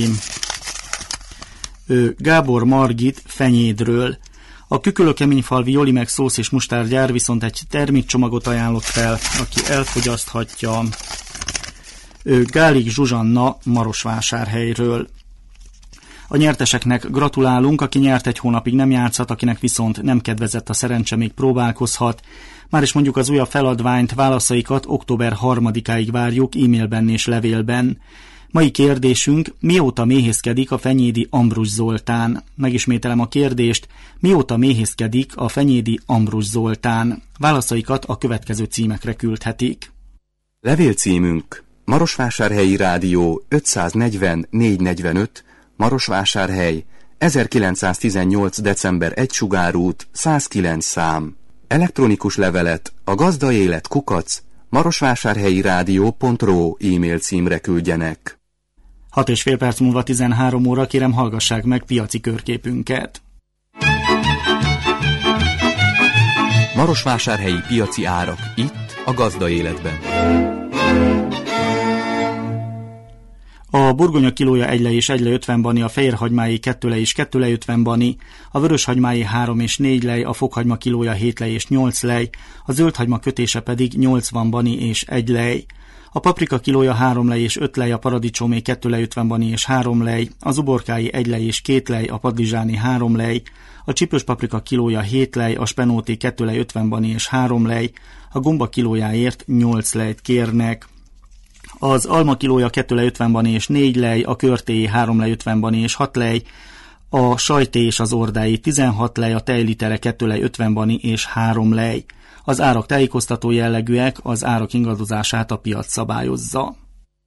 Ő Gábor Margit Fenyédről. A Kükülökeményfalvi Joli meg szósz és mustárgyár viszont egy termékcsomagot ajánlott fel, aki elfogyaszthatja. Ő Gálik Zsuzsanna Marosvásárhelyről. A nyerteseknek gratulálunk, aki nyert egy hónapig nem játszhat, akinek viszont nem kedvezett a szerencse, még próbálkozhat. Már is mondjuk az újabb feladványt, válaszaikat október 3-áig várjuk e-mailben és levélben. Mai kérdésünk, mióta méhészkedik a fenyédi Ambrus Zoltán? Megismételem a kérdést, mióta méhészkedik a fenyédi Ambrus Zoltán? Válaszaikat a következő címekre küldhetik. Levélcímünk: Marosvásárhelyi Rádió 540 445, Marosvásárhely, 1918. december 1 Sugárút, 109 szám. Elektronikus levelet a gazdaélet @ marosvásárhelyirádió.ro e-mail címre küldjenek. 6,5 perc múlva 13 óra, kérem hallgassák meg piaci körképünket. Marosvásárhelyi piaci árak itt a Gazda Életben. A burgonya kilója 1 lej és 1 lej 50 bani, a fehérhagymái 2 lej és 2 lej 50 bani, a vöröshagymái 3 és 4 lej, a fokhagyma kilója 7 lej és 8 lej, a zöldhagyma kötése pedig 80 bani és 1 lej. A paprika kilója 3 lej és 5 lej, a paradicsomé 2 lej 50 bani és 3 lej, az uborkái 1 lej és 2 lej, a padlizsáni 3 lej, a csípős paprika kilója 7 lej, a spenóté 2 lej 50 bani és 3 lej, a gomba kilójáért 8 lejt kérnek. Az alma kilója 2 lej 50 bani és 4 lej, a körtéjé 3 lej 50 bani és 6 lej, a sajté és az ordái 16 lej, a tejlitere 2 lej 50 bani és 3 lej. Az árak tájékoztató jellegűek, az árak ingadozását a piac szabályozza.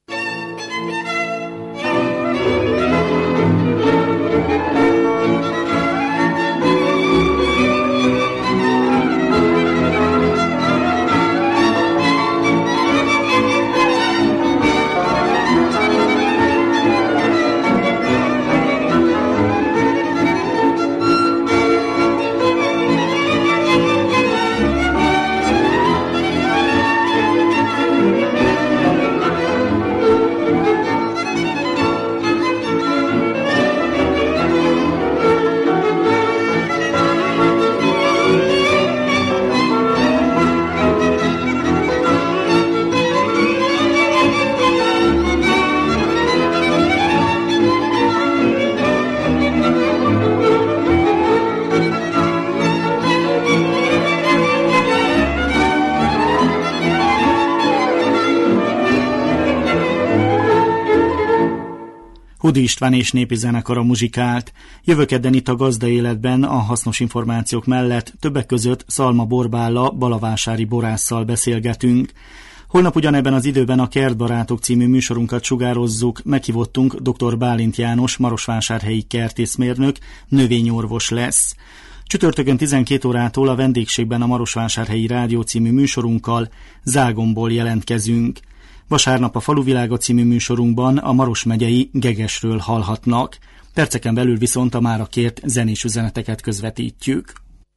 Hudi István és népi zenekara muzsikált. Jövő kedden itt a Gazda Életben a hasznos információk mellett többek között Szalma Borbálla, balavásári borásszal beszélgetünk. Holnap ugyanebben az időben a Kertbarátok című műsorunkat sugározzuk, meghívottunk dr. Bálint János, marosvásárhelyi kertészmérnök, növényorvos lesz. Csütörtökön 12 órától a vendégségben a Marosvásárhelyi Rádió című műsorunkkal Zágomból jelentkezünk. Vasárnap a Faluvilága című műsorunkban a Maros megyei Gegesről hallhatnak. Perceken belül viszont a mára kért zenés üzeneteket közvetítjük.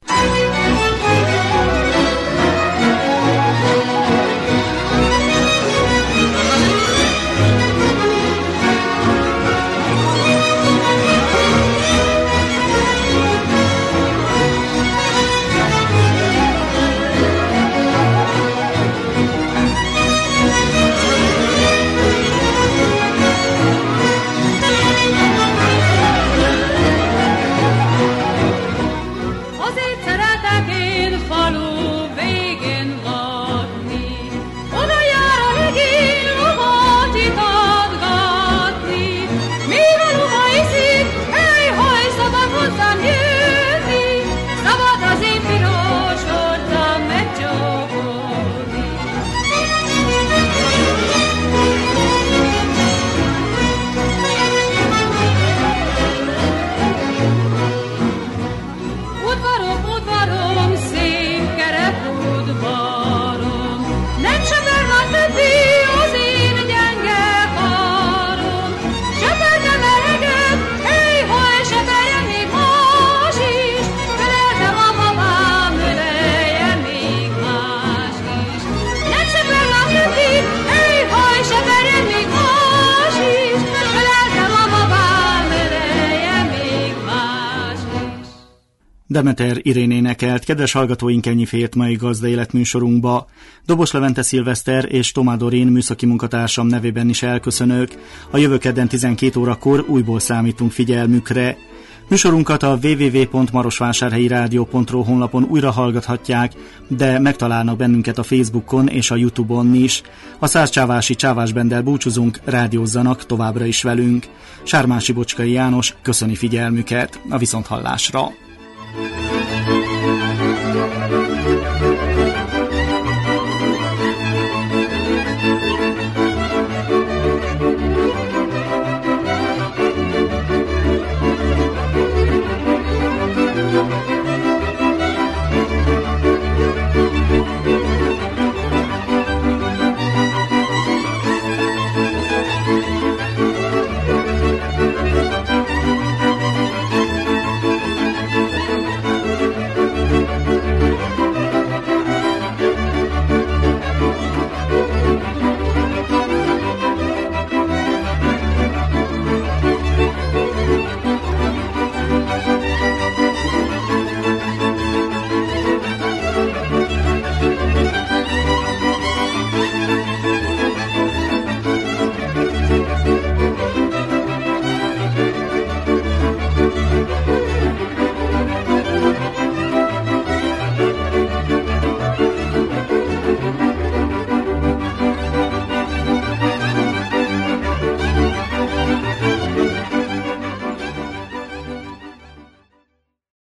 Demeter Irén énekelt. Kedves hallgatóink, ennyi fért mai Gazda Életműsorunkba. Dobos Levente Szilveszter és Tomá Dorén műszaki munkatársam nevében is elköszönök. A jövő kedden 12 órakor újból számítunk figyelmükre. Műsorunkat a www.marosvásárhelyi-rádió.ro honlapon újra hallgathatják, de megtalálnak bennünket a Facebookon és a YouTube-on is. A Százcsávási Csávás Benddel búcsúzunk, rádiózzanak továbbra is velünk. Sármási Bocskai János köszöni figyelmüket, a viszonthallásra.